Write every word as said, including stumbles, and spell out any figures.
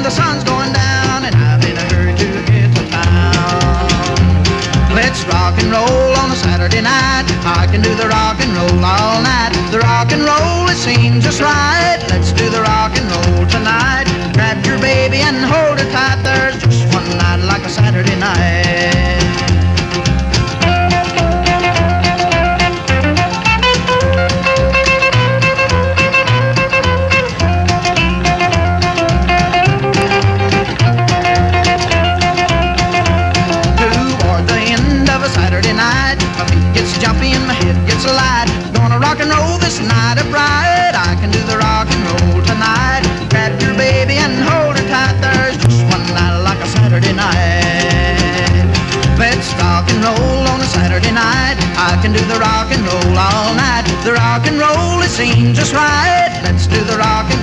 the sun's going down and I'm in a hurry to get to town. Let's rock and roll on a Saturday night. I can do the rock and roll all night. The rock and roll, it seems just right. Let's do the rock and roll tonight. Grab your baby and hold her tight. There's just one night like a Saturday night. Saturday night, my feet gets jumpy and my head gets light. Gonna rock and roll this night of bright. I can do the rock and roll tonight. Grab your baby and hold her tight. There's just one night like a Saturday night. Let's rock and roll on a Saturday night. I can do the rock and roll all night. The rock and roll, it seems just right. Let's do the rock and